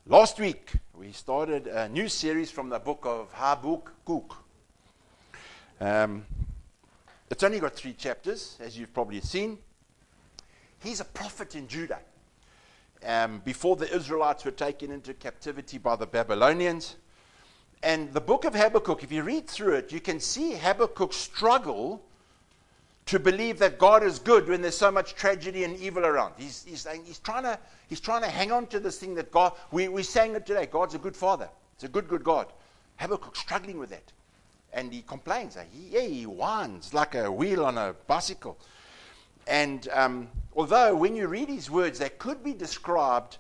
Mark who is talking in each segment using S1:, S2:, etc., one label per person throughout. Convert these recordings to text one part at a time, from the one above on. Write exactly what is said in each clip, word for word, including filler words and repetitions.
S1: Last week, we started a new series from the book of Habakkuk. Um, it's only got three chapters, as you've probably seen. He's a prophet in Judah. Um, before the Israelites were taken into captivity by the Babylonians. And the book of Habakkuk, if you read through it, you can see Habakkuk struggle to believe that God is good when there's so much tragedy and evil around. He's, he's, he's, trying, to, he's trying to hang on to this thing that God, we, we sang it today, God's a good father. It's a good, good God. Habakkuk's struggling with that. And he complains. He, yeah, he whines like a wheel on a bicycle. And um, although when you read his words, they could be described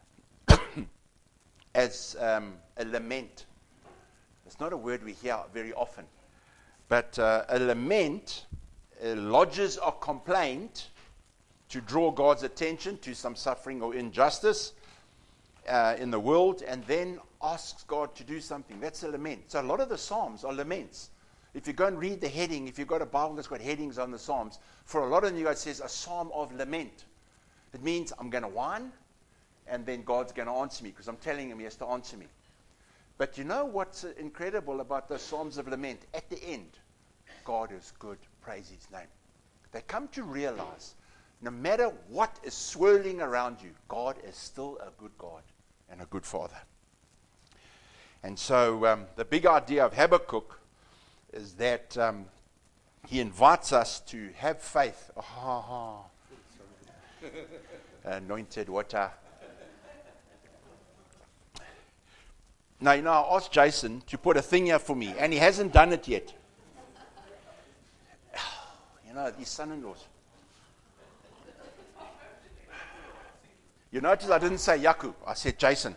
S1: as um, a lament. It's not a word we hear very often. But uh, a lament uh, lodges a complaint to draw God's attention to some suffering or injustice uh, in the world, and then asks God to do something. That's a lament. So a lot of the Psalms are laments. If you go and read the heading, if you've got a Bible that's got headings on the Psalms, for a lot of you, it says a psalm of lament. It means I'm going to whine, and then God's going to answer me, because I'm telling him he has to answer me. But you know what's incredible about the psalms of lament? At the end, God is good. Praise his name. They come to realize, no matter what is swirling around you, God is still a good God and a good Father. And so um, the big idea of Habakkuk is that um, he invites us to have faith. Oh, anointed water. Now, you know, I asked Jason to put a thing here for me, and he hasn't done it yet. You know, these son-in-laws. You notice I didn't say Yaku, I said Jason.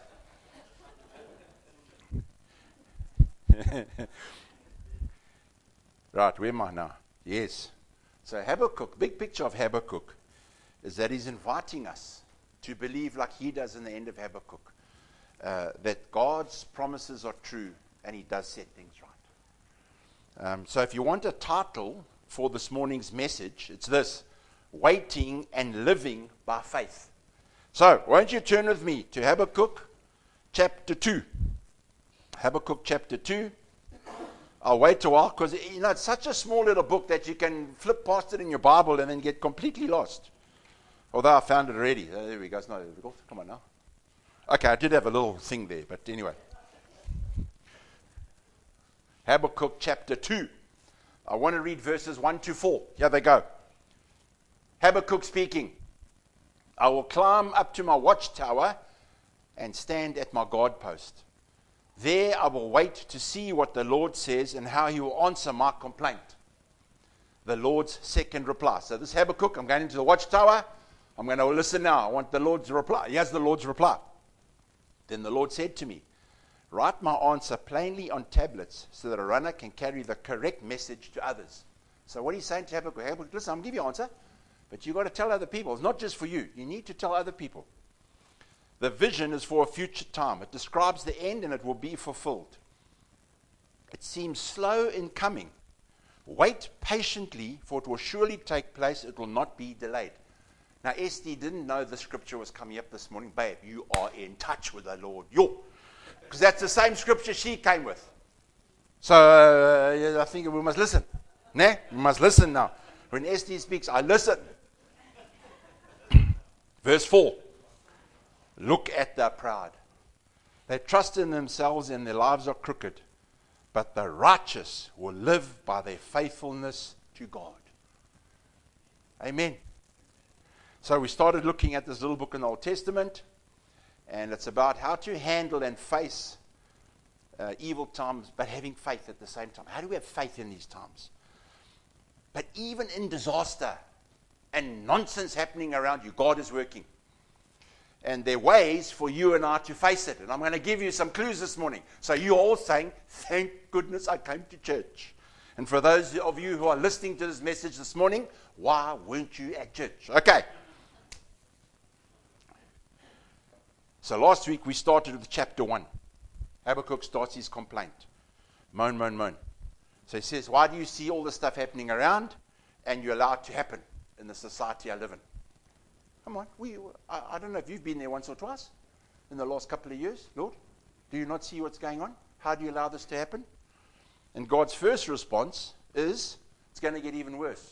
S1: Right, where am I now? Yes. So Habakkuk, big picture of Habakkuk, is that he's inviting us to believe like he does in the end of Habakkuk, uh, that God's promises are true and he does set things right. Um, so if you want a title for this morning's message, it's this: Waiting and Living by Faith. So won't you turn with me to Habakkuk chapter two. Habakkuk chapter two. I'll wait a while because, you know, it's such a small little book that you can flip past it in your Bible and then get completely lost. Although I found it already. Oh, there we go. It's not difficult. Come on now. Okay, I did have a little thing there, but anyway. Habakkuk chapter two. I want to read verses one to four. Here they go. Habakkuk speaking. I will climb up to my watchtower and stand at my guard post. There I will wait to see what the Lord says and how he will answer my complaint. The Lord's second reply. So this Habakkuk, I'm going into the watchtower. I'm going to listen now. I want the Lord's reply. Here's the Lord's reply. Then the Lord said to me, write my answer plainly on tablets so that a runner can carry the correct message to others. So what he's saying to Habakkuk, Habakkuk, listen, I'm going to give you an answer, but you've got to tell other people. It's not just for you. You need to tell other people. The vision is for a future time. It describes the end and it will be fulfilled. It seems slow in coming. Wait patiently, for it will surely take place. It will not be delayed. Now, Esty didn't know the scripture was coming up this morning. Babe, you are in touch with the Lord. Yo. Because that's the same scripture she came with. So, uh, yeah, I think we must listen. Ne? We must listen now. When Esty speaks, I listen. Verse four. Look at the proud. They trust in themselves and their lives are crooked. But the righteous will live by their faithfulness to God. Amen. So we started looking at this little book in the Old Testament. And it's about how to handle and face uh, evil times, but having faith at the same time. How do we have faith in these times? But even in disaster and nonsense happening around you, God is working. And there are ways for you and I to face it. And I'm going to give you some clues this morning. So you're all saying, thank goodness I came to church. And for those of you who are listening to this message this morning, why weren't you at church? Okay. So last week we started with chapter one. Habakkuk starts his complaint. Moan, moan, moan. So he says, why do you see all this stuff happening around and you allow it to happen in the society I live in? Come on. We, I, I don't know if you've been there once or twice. in the last couple of years, Lord? Do you not see what's going on? How do you allow this to happen? And God's first response is, it's going to get even worse.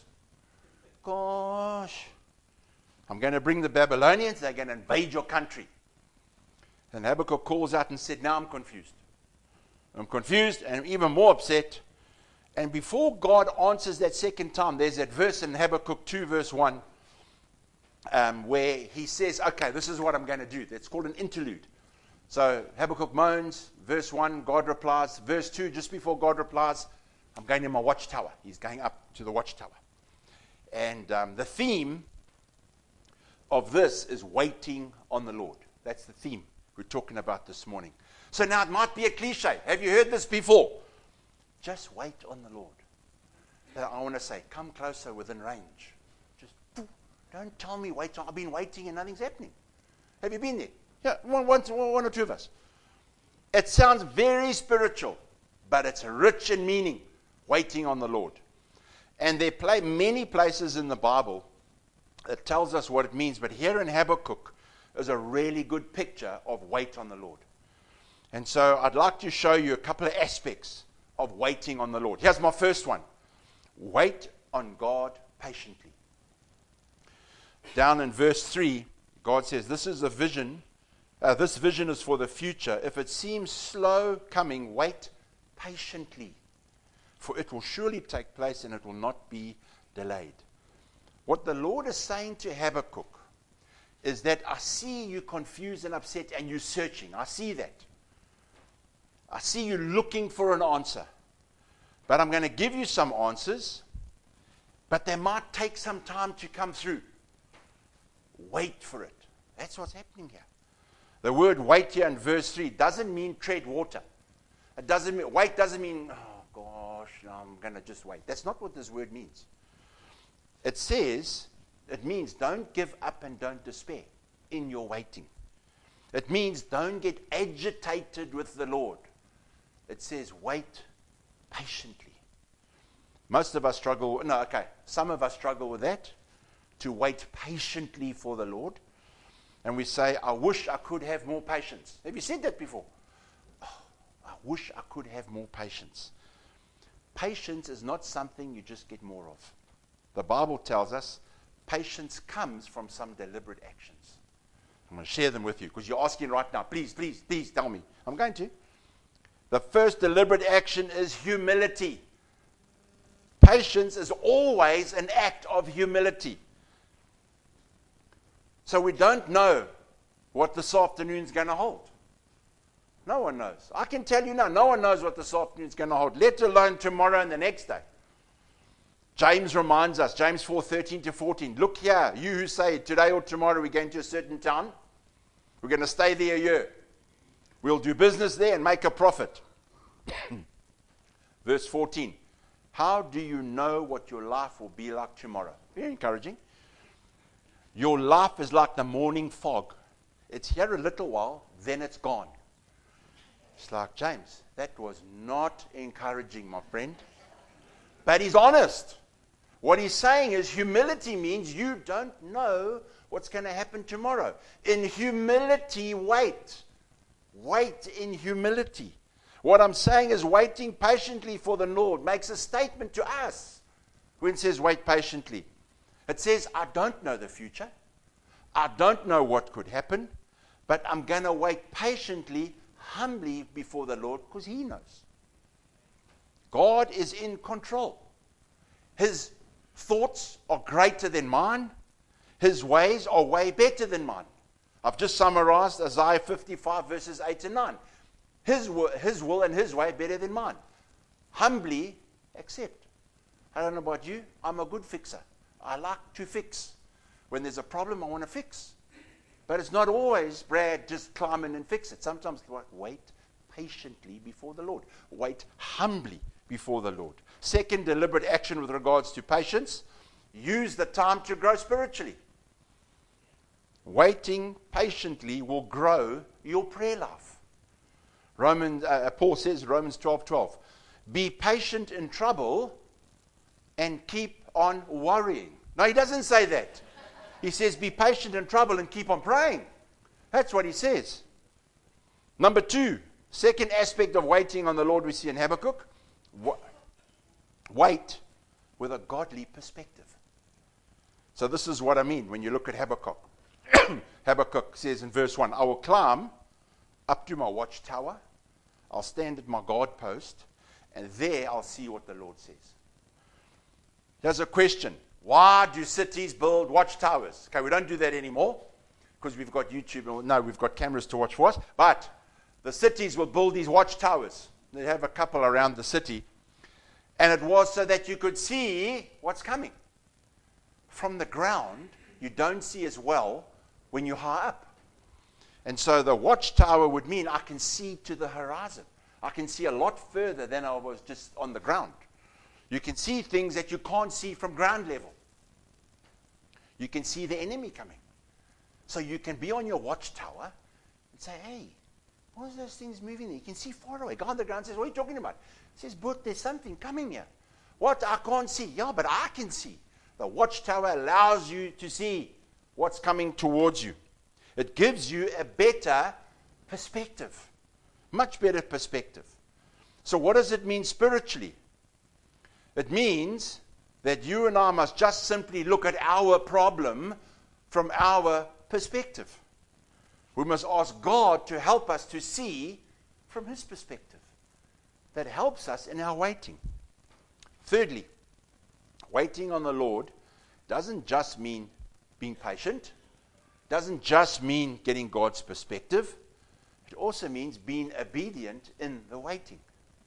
S1: Gosh, I'm going to bring the Babylonians, they're going to invade your country. And Habakkuk calls out and said, now I'm confused. I'm confused and even more upset. And before God answers that second time, there's that verse in Habakkuk two, verse one, um, where he says, okay, this is what I'm going to do. It's called an interlude. So Habakkuk moans, verse one, God replies. Verse two, just before God replies, I'm going to my watchtower. He's going up to the watchtower. And um, the theme of this is waiting on the Lord. That's the theme we're talking about this morning. So now it might be a cliche. Have you heard this before? Just wait on the Lord. I want to say, come closer within range. Just don't tell me wait on. I've been waiting and nothing's happening. Have you been there? Yeah, one, one, one or two of us. It sounds very spiritual, but it's rich in meaning, waiting on the Lord. And there are many places in the Bible that tells us what it means, but here in Habakkuk is a really good picture of wait on the Lord. And so I'd like to show you a couple of aspects of waiting on the Lord. Here's my first one. Wait on God patiently. Down in verse three, God says, this is a vision. Uh, this vision is for the future. If it seems slow coming, wait patiently. For it will surely take place and it will not be delayed. What the Lord is saying to Habakkuk is that I see you confused and upset and you're searching. I see that. I see you looking for an answer. But I'm going to give you some answers, but they might take some time to come through. Wait for it. That's what's happening here. The word wait here in verse three doesn't mean tread water. It doesn't mean, wait doesn't mean, oh gosh, no, I'm going to just wait. That's not what this word means. It says, it means don't give up and don't despair in your waiting. It means don't get agitated with the Lord. It says wait patiently. Most of us struggle, no, okay, some of us struggle with that, to wait patiently for the Lord. And we say, I wish I could have more patience. Have you said that before? Oh, I wish I could have more patience. Patience is not something you just get more of. The Bible tells us patience comes from some deliberate actions. I'm going to share them with you because you're asking right now. Please, please, please tell me. I'm going to. The first deliberate action is humility. Patience is always an act of humility. So we don't know what this afternoon's going to hold. No one knows. I can tell you now, no one knows what this afternoon's going to hold, let alone tomorrow and the next day. James reminds us, James four, thirteen to fourteen, look here, you who say today or tomorrow we're going to a certain town, we're going to stay there a year. We'll do business there and make a profit. Verse fourteen, how do you know what your life will be like tomorrow? Very encouraging. Your life is like the morning fog. It's here a little while, then it's gone. It's like, James, that was not encouraging, my friend. But he's honest. What he's saying is humility means you don't know what's going to happen tomorrow. In humility, wait. Wait in humility. What I'm saying is waiting patiently for the Lord makes a statement to us when it says wait patiently. It says, I don't know the future. I don't know what could happen, but I'm going to wait patiently, humbly before the Lord because he knows. God is in control. His thoughts are greater than mine. His ways are way better than mine. I've just summarized Isaiah fifty-five verses eight and nine. His will, his will and his way better than mine. Humbly accept. I don't know about you. I'm a good fixer. I like to fix. When there's a problem, I want to fix. But it's not always, Brad, just climb in and fix it. Sometimes like, wait patiently before the Lord. Wait humbly before the Lord. Second deliberate action with regards to patience, use the time to grow spiritually. Waiting patiently will grow your prayer life. Romans, uh, Paul says, Romans twelve twelve, be patient in trouble and keep on worrying. No, he doesn't say that. He says, be patient in trouble and keep on praying. That's what he says. Number two, second aspect of waiting on the Lord we see in Habakkuk, wa- wait with a godly perspective. So this is what I mean when you look at Habakkuk. Habakkuk says in verse one, I will climb up to my watchtower, I'll stand at my guard post, and there I'll see what the Lord says. Here's a question. Why do cities build watchtowers? Okay, we don't do that anymore because we've got YouTube. No, we've got cameras to watch for us. But the cities will build these watchtowers. They have a couple around the city. And it was so that you could see what's coming. From the ground, you don't see as well when you're high up. And so the watchtower would mean I can see to the horizon. I can see a lot further than I was just on the ground. You can see things that you can't see from ground level. You can see the enemy coming. So you can be on your watchtower and say, hey, what are those things moving there? You can see far away. Guy on the ground says, what are you talking about? He says, but there's something coming here. What? I can't see. Yeah, but I can see. The watchtower allows you to see what's coming towards you. It gives you a better perspective. Much better perspective. So what does it mean spiritually? It means that you and I must just simply look at our problem from our perspective. We must ask God to help us to see from His perspective. That helps us in our waiting. Thirdly, waiting on the Lord doesn't just mean being patient. Doesn't just mean getting God's perspective. It also means being obedient in the waiting.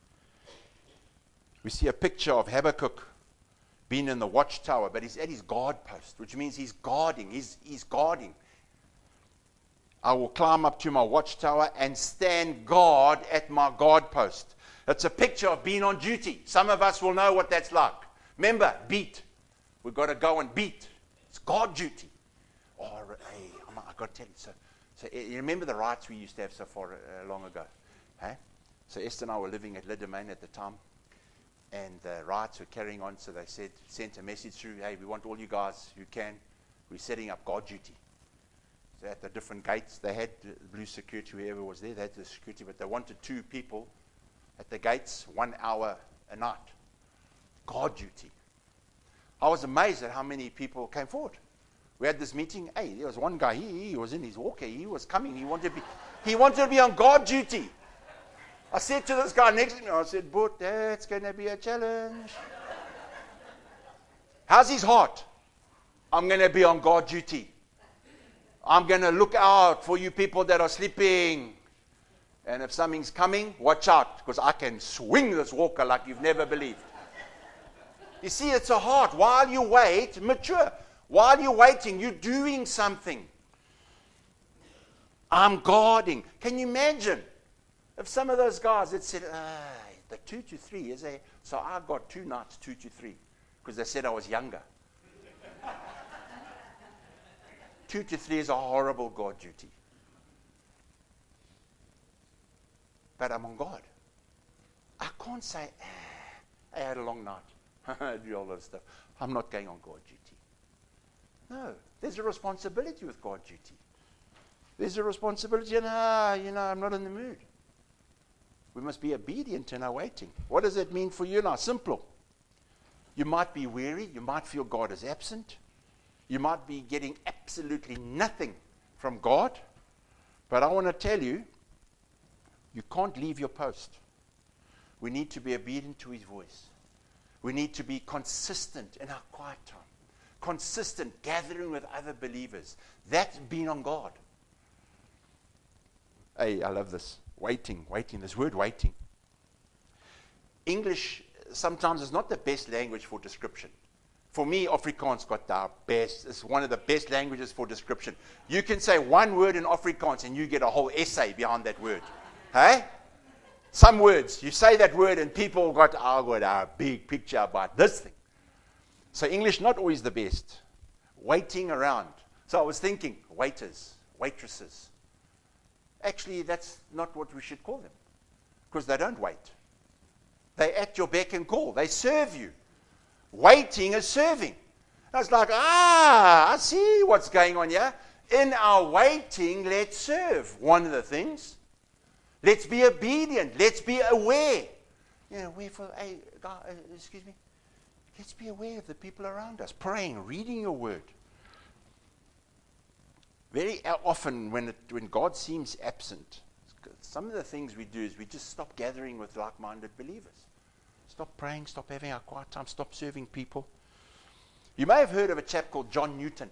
S1: We see a picture of Habakkuk being in the watchtower, but he's at his guard post, which means he's guarding. He's, he's guarding. I will climb up to my watchtower and stand guard at my guard post. It's a picture of being on duty. Some of us will know what that's like. Remember, beat. We've got to go and beat. It's guard duty. Oh, hey, I've got to tell you. So, so you remember the riots we used to have so far uh, long ago? Hey? So Esther and I were living at Le Domain at the time. And the riots were carrying on, so they said, sent a message through, hey, we want all you guys who can. We're setting up guard duty. So at the different gates, they had blue security, whoever was there, they had the security, but they wanted two people at the gates, one hour a night. Guard duty. I was amazed at how many people came forward. We had this meeting. Hey, there was one guy, he, he was in his walker, he was coming, he wanted to be, he wanted to be on guard duty. I said to this guy next to me, I said, but that's going to be a challenge. How's his heart? I'm going to be on guard duty. I'm going to look out for you people that are sleeping. And if something's coming, watch out, because I can swing this walker like you've never believed. You see, it's a heart. While you wait, mature. While you're waiting, you're doing something. I'm guarding. Can you imagine? If some of those guys had said, ah, the two to three is a, so I got two nights, two to three, because they said I was younger. Two to three is a horrible guard duty. But I'm on guard. I can't say, ah, I had a long night. Do all that stuff. I'm not going on guard duty. No, there's a responsibility with guard duty. There's a responsibility, and ah, you know, I'm not in the mood. We must be obedient in our waiting. What does it mean for you now? Simple. You might be weary. You might feel God is absent. You might be getting absolutely nothing from God. But I want to tell you, you can't leave your post. We need to be obedient to His voice. We need to be consistent in our quiet time. Consistent, gathering with other believers. That's being on God. Hey, I love this. Waiting, waiting. This word waiting. English sometimes is not the best language for description. For me, Afrikaans got the best. It's one of the best languages for description. You can say one word in Afrikaans and you get a whole essay behind that word. Hey? Some words. You say that word and people got, oh, got a big picture about this thing. So English not always the best. Waiting around. So I was thinking, waiters, waitresses. Actually, that's not what we should call them. Because they don't wait. They're at your beck and call. They serve you. Waiting is serving. I was like, ah, I see what's going on here. In our waiting, let's serve. One of the things. Let's be obedient. Let's be aware. You know, wherefore, hey, God, uh, excuse me. Let's be aware of the people around us. Praying, reading your word. Very often when, it, when God seems absent, some of the things we do is we just stop gathering with like-minded believers. Stop praying, stop having our quiet time, stop serving people. You may have heard of a chap called John Newton.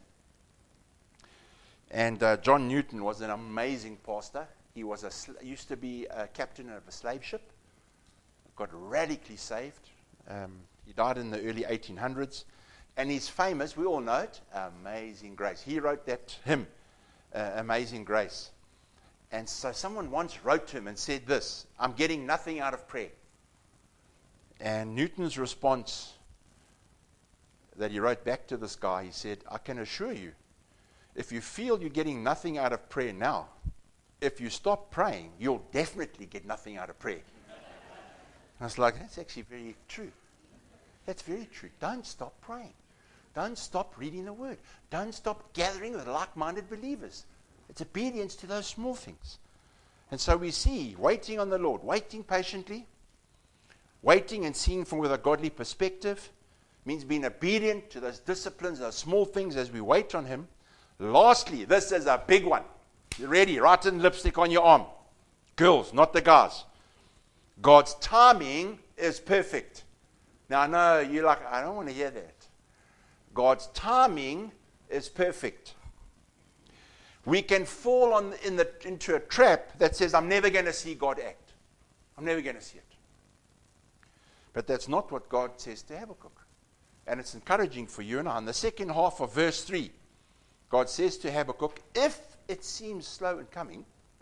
S1: And uh, John Newton was an amazing pastor. He was a sl- used to be a captain of a slave ship. Got radically saved. Um, he died in the early eighteen hundreds. And he's famous, we all know it, Amazing Grace. He wrote that hymn, uh, Amazing Grace. And so someone once wrote to him and said this, I'm getting nothing out of prayer. And Newton's response that he wrote back to this guy, he said, I can assure you, if you feel you're getting nothing out of prayer now, if you stop praying, you'll definitely get nothing out of prayer. I was like, that's actually very true. That's very true. Don't stop praying. Don't stop reading the word. Don't stop gathering with like-minded believers. It's obedience to those small things. And so we see, waiting on the Lord, waiting patiently, waiting and seeing from with a godly perspective, means being obedient to those disciplines, those small things as we wait on him. Lastly, this is a big one. You ready? Write in lipstick on your arm. Girls, not the guys. God's timing is perfect. Now, I know you're like, I don't want to hear that. God's timing is perfect. We can fall on in the, into a trap that says, I'm never going to see God act. I'm never going to see it. But that's not what God says to Habakkuk. And it's encouraging for you and I. In the second half of verse three, God says to Habakkuk, if it seems slow in coming,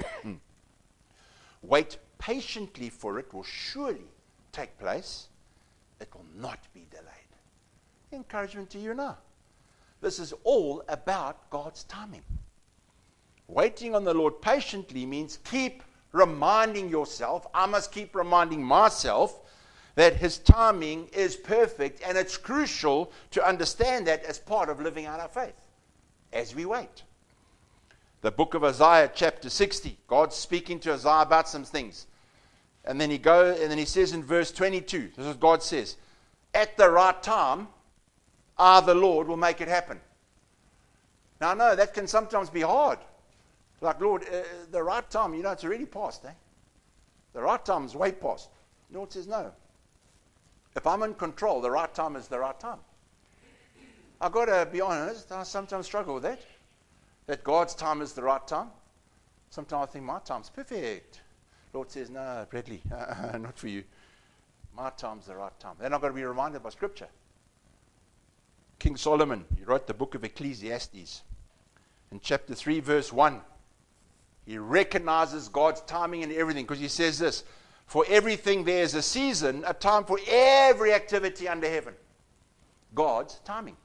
S1: wait patiently, for it will surely take place. It will not be delayed. Encouragement to you and I. This is all about God's timing. Waiting on the Lord patiently means keep reminding yourself, I must keep reminding myself that his timing is perfect, and it's crucial to understand that as part of living out our faith as we wait. The book of Isaiah, chapter sixty, God's speaking to Isaiah about some things. And then he go, and then he says in verse twenty-two, this is what God says, at the right time, I, the Lord, will make it happen. Now, I know that can sometimes be hard. Like, Lord, uh, the right time, you know, it's already past, eh? The right time is way past. The Lord says, no. If I'm in control, the right time is the right time. I've got to be honest, I sometimes struggle with that. That God's time is the right time. Sometimes I think my time's perfect. The Lord says, no, Bradley, uh, not for you. My time's the right time. Then I've got to be reminded by Scripture. King Solomon, he wrote the book of Ecclesiastes. In chapter three, verse one, he recognizes God's timing in everything, because he says this, for everything there is a season, a time for every activity under heaven. God's timing.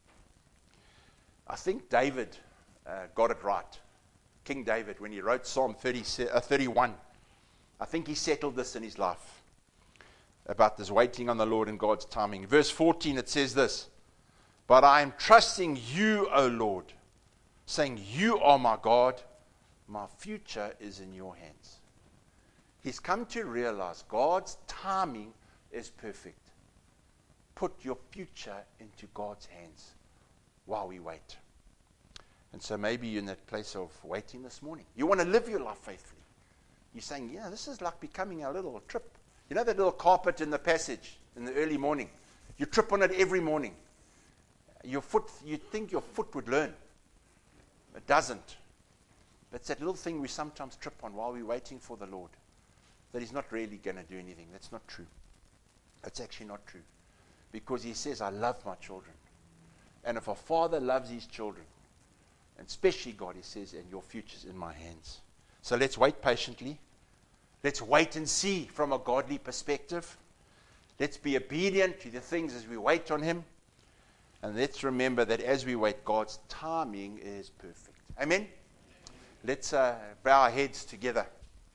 S1: I think David uh, got it right. King David, when he wrote Psalm thirty, uh, thirty-one, I think he settled this in his life about this waiting on the Lord and God's timing. Verse fourteen, it says this, but I am trusting you, O Lord, saying, you are my God, my future is in your hands. He's come to realize God's timing is perfect. Put your future into God's hands while we wait. And so maybe you're in that place of waiting this morning. You want to live your life faithfully. You're saying, yeah, this is like becoming a little trip. You know that little carpet in the passage in the early morning? You trip on it every morning. Your foot, you think your foot would learn. It doesn't. It's that little thing we sometimes trip on while we're waiting for the Lord. That he's not really going to do anything. That's not true. That's actually not true. Because he says, I love my children. And if a father loves his children, and especially God, he says, and your future's in my hands. So let's wait patiently. Let's wait and see from a godly perspective. Let's be obedient to the things as we wait on him. And let's remember that as we wait, God's timing is perfect. Amen? Let's uh, bow our heads together.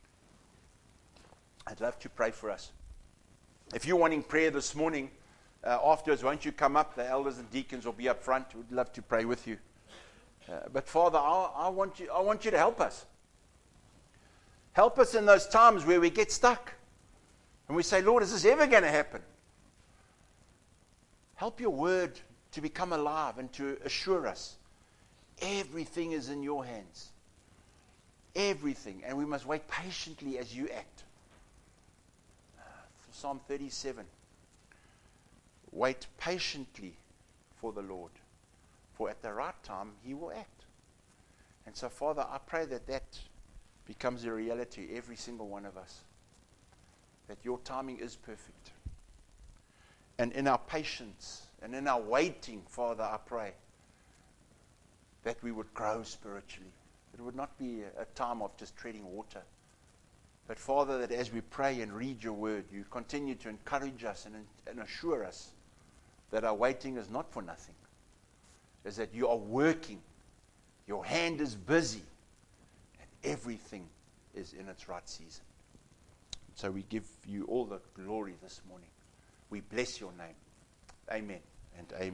S1: I'd love to pray for us. If you're wanting prayer this morning, uh, afterwards, won't you come up? The elders and deacons will be up front. We'd love to pray with you. Uh, but Father, I, I want you, I want you to help us. Help Help us in those times where we get stuck. And we say, Lord, is this ever going to happen? Help your word to become alive and to assure us everything is in your hands. Everything. And we must wait patiently as you act. Psalm thirty-seven. Wait patiently for the Lord, for at the right time he will act. And so, Father, I pray that that becomes a reality, every single one of us. That your timing is perfect. And in our patience and in our waiting, Father, I pray that we would grow spiritually. It would not be a, a time of just treading water. But Father, that as we pray and read your word, you continue to encourage us and, and assure us that our waiting is not for nothing. Is that you are working. Your hand is busy. And everything is in its right season. So we give you all the glory this morning. We bless your name. Amen and amen.